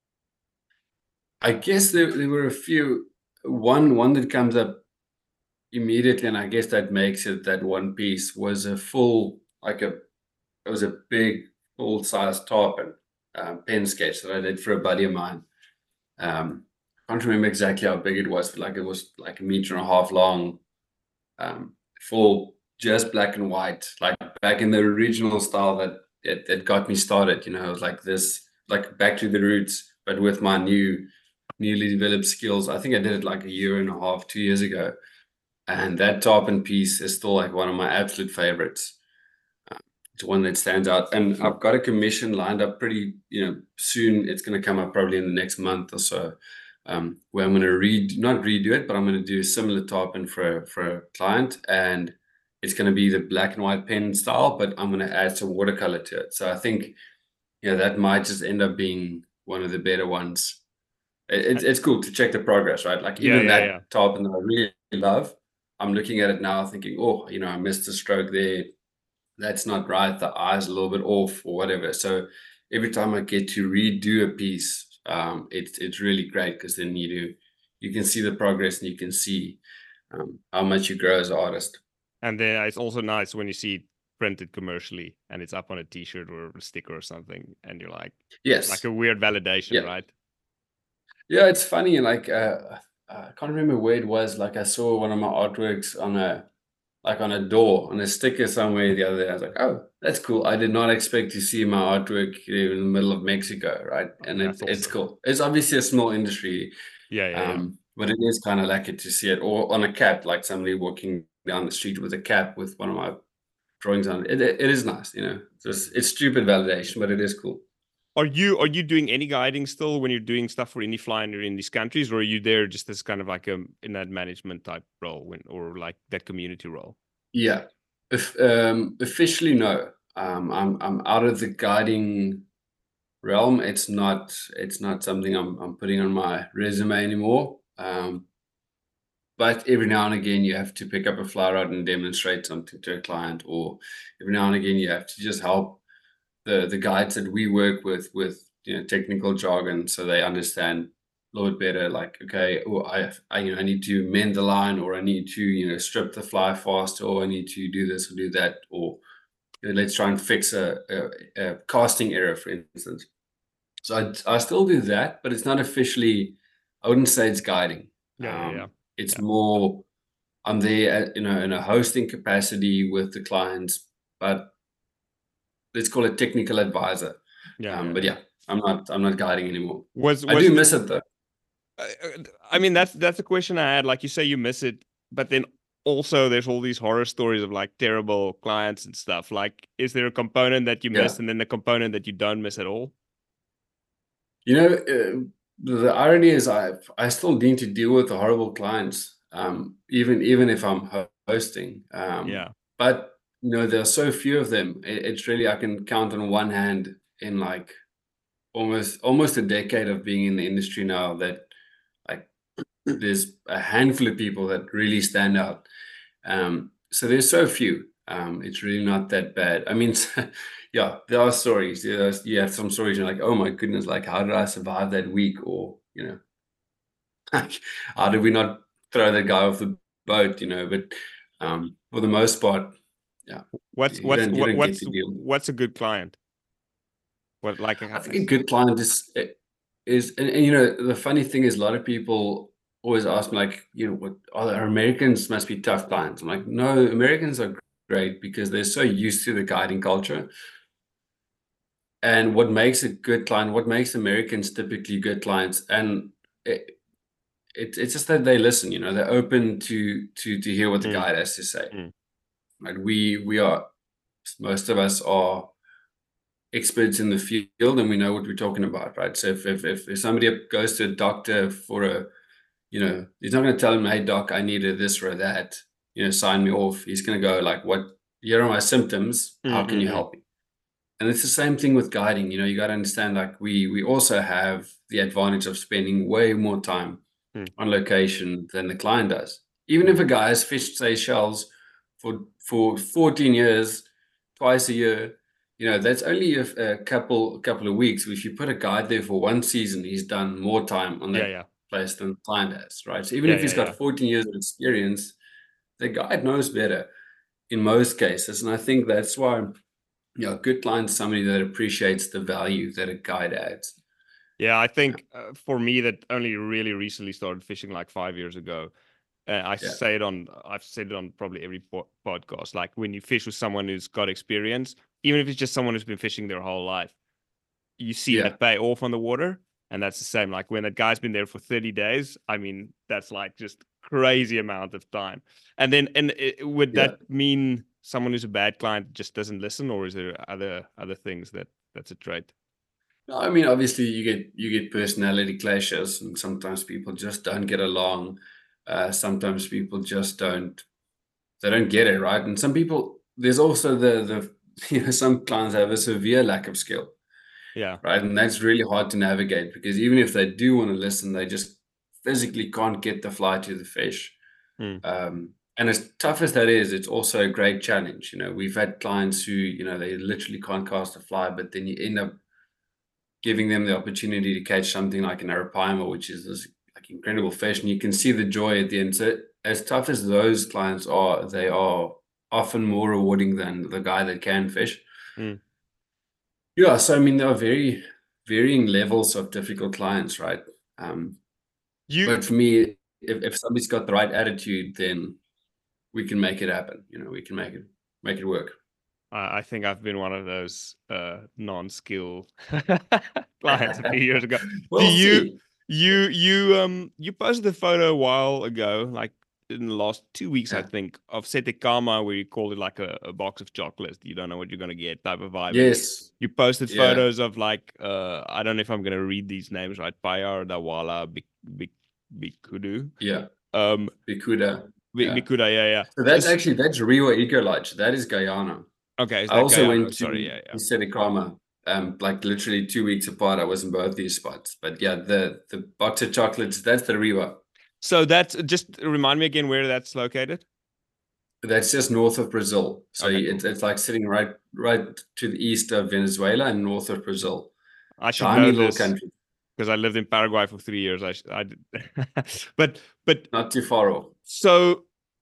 I guess there, there were a few. One one that comes up immediately, and I guess that makes it that one piece was a full, like a it was a big full size tarpon um, pen sketch that I did for a buddy of mine. Um, I can't remember exactly how big it was, but like it was like a meter and a half long, um, full, just black and white, like back in the original style that it, it got me started. You know, it was like this, like back to the roots, but with my new newly developed skills. I think I did it like a year and a half, two years ago. And that tarpon piece is still like one of my absolute favorites. Uh, it's one that stands out. And I've got a commission lined up pretty, you know, soon. It's going to come up probably in the next month or so, um, where I'm going to read, not redo it, but I'm going to do a similar tarpon for, for a client. And it's going to be the black and white pen style, but I'm going to add some watercolor to it. So I think, yeah, that might just end up being one of the better ones. It's it's cool to check the progress, right? Like Yeah, even yeah, yeah. that tarpon that I really love, I'm looking at it now thinking, oh, you know, I missed a stroke there. That's not right. The eye's a little bit off or whatever. So every time I get to redo a piece, um, it's it's really great because then you do you can see the progress, and you can see um, how much you grow as an artist. And then it's also nice when you see it printed commercially and it's up on a t-shirt or a sticker or something, and you're like, like Yes. a weird validation, Yeah. right? Yeah, it's funny. Like uh, I can't remember where it was. Like I saw one of my artworks on a like on a door, on a sticker somewhere the other day. I was like, oh, that's cool. I did not expect to see my artwork in the middle of Mexico, right? And it, That's it's awesome. cool. It's obviously a small industry, Yeah, yeah, yeah. um, but it is kind of lucky to see it. Or on a cap, like somebody walking down the street with a cap with one of my drawings on it. It, it is nice, you know. Just it's stupid validation, but it is cool. Are you are you doing any guiding still when you're doing stuff for IndyFly or in these countries, or are you there just as kind of like a in that management type role when or like that community role? Yeah. If um officially no. Um I'm I'm out of the guiding realm. It's not it's not something I'm I'm putting on my resume anymore. Um but every now and again you have to pick up a fly rod and demonstrate something to a client, or every now and again you have to just help the the guides that we work with with you know technical jargon so they understand a little bit better, like, okay, oh, I, I you know I need to mend the line, or I need to you know strip the fly faster, or I need to do this or do that, or you know, let's try and fix a, a, a casting error, for instance. So I, I still do that, but it's not officially, I wouldn't say it's guiding. Yeah, yeah, yeah. Um, it's Yeah. more, I'm there at, you know in a hosting capacity with the clients, but let's call it technical advisor. Yeah, Um, yeah, but yeah. yeah, I'm not I'm not guiding anymore. Was I was do the, miss it though. I I mean that's that's a question I had. Like you say, you miss it, but then also there's all these horror stories of like terrible clients and stuff. Like, is there a component that you Yeah. miss and then the component that you don't miss at all? You know, uh, the irony is I I still need to deal with the horrible clients, um, even even if I'm ho- hosting. Um, Yeah. but you know, there are so few of them. It, it's really, I can count on one hand in like almost almost a decade of being in the industry now, that like there's a handful of people that really stand out. Um, so there's so few. Um, it's really not that bad. I mean, yeah, there are stories. There's, you have some stories. You're like, oh my goodness, like how did I survive that week? Or you know, like, how did we not throw that guy off the boat? You know, but um, for the most part, yeah, What's you what's don't you what, don't get what's to deal. what's a good client? What like I a, think a good client is is and, and you know the funny thing is a lot of people always ask me like, you know, what are our Americans must be tough clients. I'm like, no, Americans are great because they're so used to the guiding culture. And what makes a good client, what makes Americans typically good clients, and it, it, it's just that they listen, you know, they're open to to to hear what the mm, guide has to say. mm, Like we we are, most of us are experts in the field and we know what we're talking about, right? So if if if, if somebody goes to a doctor for a, you know, he's not going to tell him, hey doc, I need a this or a that, you know, sign me off. He's going to go like, what, here are my symptoms, mm, how can you mm, mm. help me? And it's the same thing with guiding. You know, you got to understand, like we we also have the advantage of spending way more time Mm, on location than the client does. Even if mm. a guy has fished Seychelles for for fourteen years, twice a year, you know, that's only a, a couple couple of weeks. If you put a guide there for one season, he's done more time on Yeah, that yeah, place than the client has, right? So even yeah, if yeah, he's got yeah. fourteen years of experience, the guide knows better in most cases. And I think that's why, you know, a good client is somebody that appreciates the value that a guide adds. Yeah, I Yeah. think uh, for me that only really recently started fishing like five years ago. Uh, I Yeah. say it on, I've said it on probably every po- podcast. Like when you fish with someone who's got experience, even if it's just someone who's been fishing their whole life, you see Yeah. that pay off on the water. And that's the same. Like when that guy's been there for thirty days, I mean, that's like just crazy amount of time. And then, and it, would Yeah. that mean someone who's a bad client just doesn't listen, or is there other other things that that's a trait? No, I mean, obviously you get you get personality clashes, and sometimes people just don't get along. Uh, sometimes people just don't they don't get it right, and some people, there's also the the you know some clients have a severe lack of skill, Yeah. right, and that's really hard to navigate because even if they do want to listen, they just physically can't get the fly to the fish. Mm. Um, and as tough as that is, it's also a great challenge. You know, we've had clients who, you know, they literally can't cast a fly, but then you end up giving them the opportunity to catch something like an arapaima, which is this like incredible fish, and you can see the joy at the end. So as tough as those clients are, they are often more rewarding than the guy that can fish. Mm. Yeah, so I mean, there are very varying levels of difficult clients, right? Um, You, but for me, if, if somebody's got the right attitude, then we can make it happen. You know, we can make it make it work. I I think I've been one of those uh, non-skill clients a few years ago. Do We'll you, see. you, you, um, you posted a photo a while ago, like in the last two weeks, I Yeah. think, of Sete Kama, where you call it like a, a box of chocolates. You don't know what you're gonna get, type of vibe. And Yes. you posted Yeah. photos of like uh I don't know if I'm gonna read these names right. Payar Dawala Bik Bik Bikudu. Yeah. Um Bikuda. Bi- Yeah. Bikuda, yeah, yeah. So So that's s- actually that's Rio Eco Lodge. That is Guyana. okay, is I that also Guyana? went Sorry, to yeah, yeah. Isidikama, um, like literally two weeks apart. I was in both these spots. But yeah, the the box of chocolates, that's the Rio. So that's just remind me again where that's located. That's just north of Brazil. So Okay, cool, it's cool. it's like sitting right right to the east of Venezuela and north of Brazil. I should Tiny know little this country, because I lived in Paraguay for three years. I, sh- I did. but but not too far off. so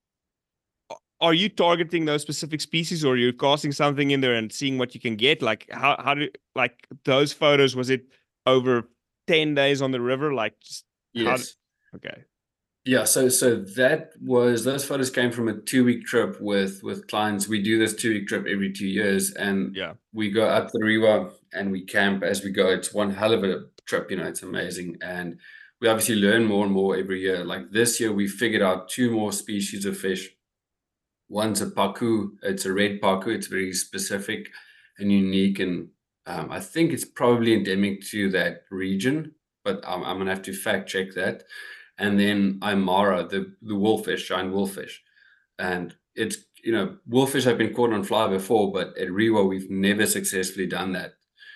are you targeting those specific species, or are you casting something in there and seeing what you can get? Like how how do like those photos? Was it over ten days on the river? Like just how? d- Yes. Okay, Yeah, so so that was those photos came from a two week trip with with clients. We do this two week trip every two years, and yeah, we go up the Rewa and we camp as we go. It's one hell of a trip, you know. It's amazing, and we obviously learn more and more every year. Like this year, we figured out two more species of fish. One's a paku. It's a red paku. It's very specific and unique, and um, I think it's probably endemic to that region. But I'm, I'm gonna have to fact check that. And then Aymara, the the wolfish, giant wolfish, and it's you know wolfish have been caught on fly before, but at Rewa we've never successfully done that.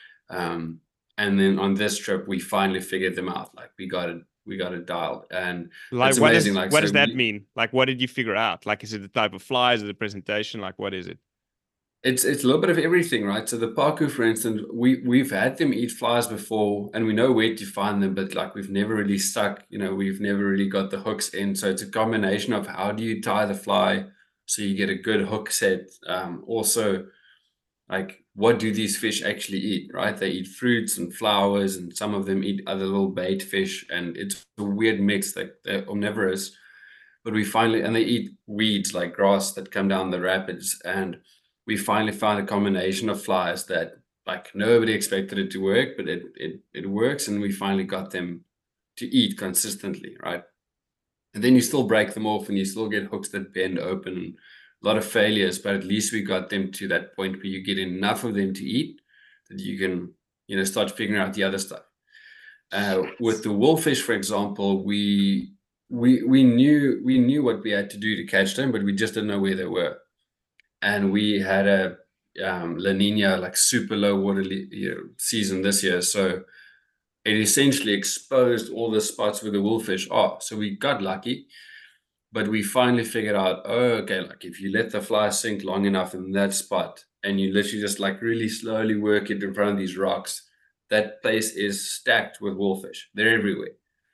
Um, and then on this trip we finally figured them out. Like we got it, we got it dialed, and like it's what amazing. does Like what so, does that we, mean? Like what did you figure out? Like is it the type of fly? Is it the presentation? Like what is it? It's it's a little bit of everything, right? So the paku, for instance, we we've had them eat flies before, and we know where to find them, but like we've never really stuck. You know, we've never really got the hooks in. So it's a combination of how do you tie the fly so you get a good hook set. Um, also, like what do these fish actually eat, right? They eat fruits and flowers, and some of them eat other little bait fish, and it's a weird mix. Like they're omnivorous, but we finally and they eat weeds like grass that come down the rapids, and we finally found a combination of flies that like nobody expected it to work, but it it it works, and we finally got them to eat consistently, right? And then you still break them off and you still get hooks that bend open and a lot of failures, but at least we got them to that point where you get enough of them to eat that you can, you know, start figuring out the other stuff. Uh, with the wolfish, for example, we we we knew we knew what we had to do to catch them, but we just didn't know where they were. And we had a um, La Nina, like super low water le- you know, season this year, so it essentially exposed all the spots where the wolfish are. So we got lucky, but we finally figured out, oh, okay, like if you let the fly sink long enough in that spot, and you literally just like really slowly work it in front of these rocks, that place is stacked with wolfish. They're everywhere.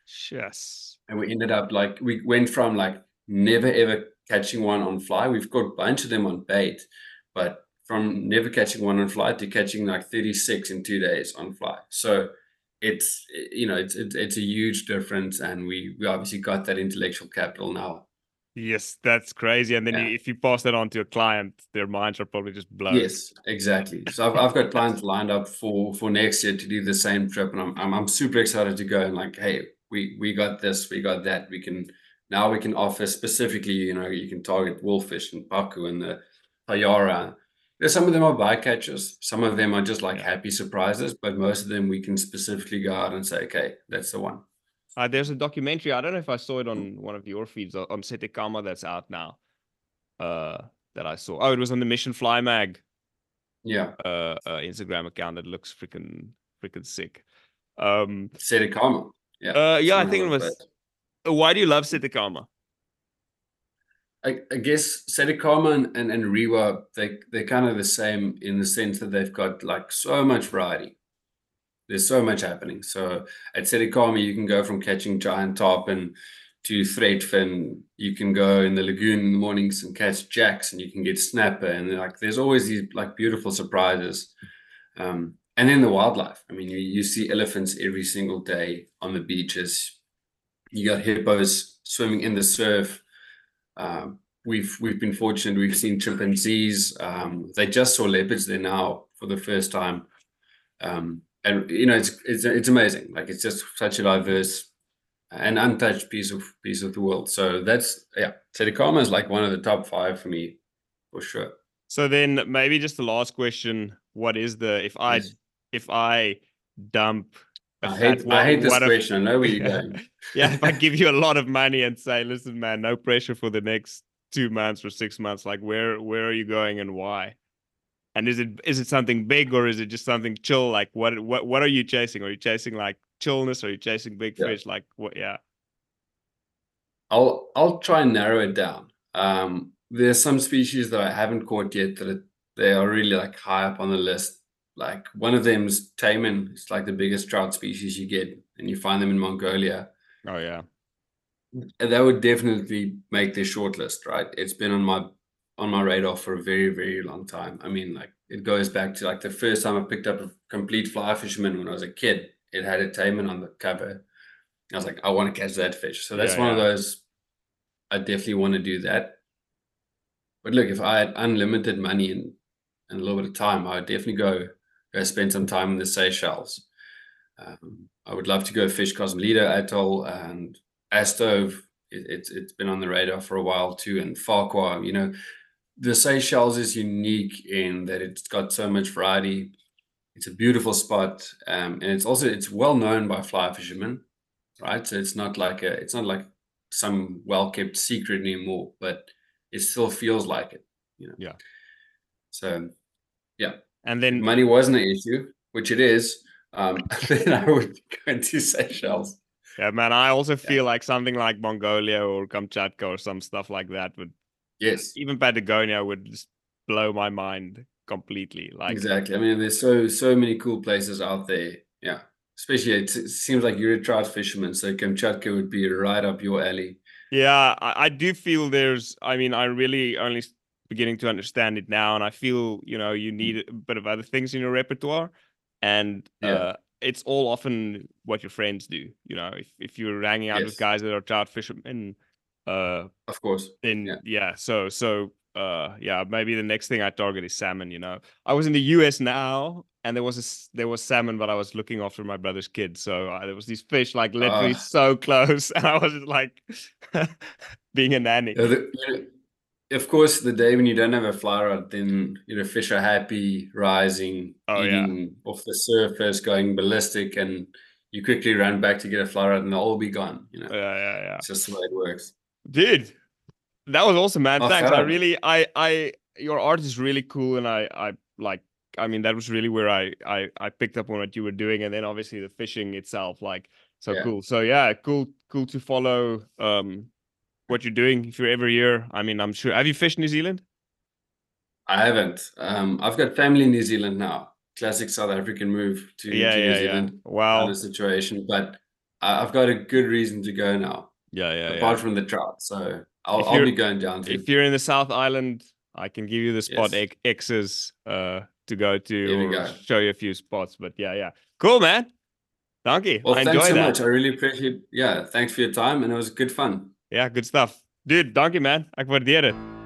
Yes. And we ended up like we went from like never ever catching one on fly. We've got a bunch of them on bait, but from never catching one on fly to catching like thirty-six in two days on fly. So it's you know it's it's, it's a huge difference, and we we obviously got that intellectual capital now. Yes, that's crazy. And then Yeah. you, if you pass that on to a client, their minds are probably just blown. Yes, exactly. So I've I've got plans lined up for for next year to do the same trip, and I'm I'm, I'm super excited to go and like, hey, we we got this, we got that. We can now we can offer specifically, you know, you can target wolfish and paku and the payara. There's some of them are bycatchers, some of them are just like Yeah. happy surprises, but most of them we can specifically go out and say, okay, that's the one. Uh, there's a documentary. I don't know if I saw it on one of your feeds uh, on Sete Kama that's out now. Uh, that I saw. Oh, it was on the Mission Fly Mag Yeah, uh, uh Instagram account that looks freaking freaking sick. Um, Sete Kama. Yeah, uh, it's yeah, I one hell think it of a place. was. uh, Why do you love Sete Kama? I, I guess Sedekama and, and, and Rewa, they, they're kind of the same in the sense that they've got like so much variety. There's so much happening. So at Sedekama, you can go from catching giant tarpon to threadfin. You can go in the lagoon in the mornings and catch jacks, and you can get snapper. And like, there's always these like beautiful surprises. Um, and then the wildlife. I mean, you, you see elephants every single day on the beaches. You got hippos swimming in the surf. Um, we've we've been fortunate. We've seen chimpanzees. Um, they just saw leopards there now for the first time, um, and you know it's it's it's amazing. Like it's just such a diverse an untouched piece of piece of the world. So that's yeah. Sericama is like one of the top five for me, for sure. So then maybe just the last question: what is the if I Yes. if I dump a I fat hate I what hate this what if question. I know where you're yeah, going. yeah if I give you a lot of money and say, listen, man, no pressure for the next two months or six months, like where where are you going and why? And is it is it something big or is it just something chill? Like what what what are you chasing? Are you chasing like chillness? Are you chasing big Yeah. fish? Like what? Yeah. I'll I'll try and narrow it down. Um, there's some species that I haven't caught yet that it, they are really like high up on the list. Like one of them is taimen. It's like the biggest trout species you get, and you find them in Mongolia. Oh yeah. And that would definitely make the shortlist, right? It's been on my on my radar for a very, very long time. I mean, like it goes back to like the first time I picked up a complete fly fisherman when I was a kid. It had a taimen on the cover. I was like, I want to catch that fish. So that's Yeah. one of Yeah. those. I definitely want to do that. But look, if I had unlimited money and, and a little bit of time, I would definitely go go spend some time in the Seychelles. Um, I would love to go fish Cosmolito Atoll and Astove. It, it's it's been on the radar for a while too, and Farquhar. You know, the Seychelles is unique in that it's got so much variety. It's a beautiful spot, um, and it's also it's well known by fly fishermen, right? So it's not like a it's not like some well kept secret anymore, but it still feels like it, you know. Yeah. So yeah, And if then money wasn't an issue, which it is, um, then I would go into Seychelles. yeah, man, I also Yeah. feel like something like Mongolia or Kamchatka or some stuff like that would Yes, even Patagonia would just blow my mind completely. Like, exactly. I mean, there's so so many cool places out there. Yeah, especially it, it seems like you're a trout fisherman, so Kamchatka would be right up your alley. yeah, I, I do feel there's, I mean, I'm really only s- beginning to understand it now. And I feel, you know, you need a bit of other things in your repertoire. And Yeah, uh, it's all often what your friends do. You know, if, if you're hanging out with yes, guys that are trout fishermen, uh, of course. then Yeah. yeah, so so uh yeah, maybe the next thing I target is salmon. You know, I was in the U S now, and there was a, s- there was salmon, but I was looking after my brother's kids, so uh, there was these fish like literally Uh, so close, and I was just like being a nanny. Uh, the, you know, of course, the day when you don't have a fly rod, then you know fish are happy, rising, Oh yeah, eating off the surface, going ballistic, and you quickly run back to get a fly rod, and they'll all be gone. You know, yeah, yeah, yeah, it's just the way it works. dude, that was awesome, man. Oh, Thanks. I Gerard. really, I, I, your art is really cool, and I, I like. I mean, that was really where I, I, I picked up on what you were doing, and then obviously the fishing itself, like, so Yeah, cool. So yeah, cool, cool to follow. Um, what you're doing if you're ever here. I mean, I'm sure. Have you fished New Zealand? I haven't. Um, I've got family in New Zealand now. Classic South African move to Yeah, to New yeah, yeah. Zealand kind of Well, situation, but I- I've got a good reason to go now, yeah, yeah, apart yeah. from the trout. So I'll If I'll you're be going down to. if you're in the South Island, I can give you the spot Yes, X- X's uh to go to there we or go. show you a few spots. But yeah, yeah. Cool, man. Donkey. Well, I thanks enjoy so that. much. I really appreciate. Yeah, thanks for your time, and it was good fun. Yeah, good stuff. Dude, donkey man. Ek waardeer dit.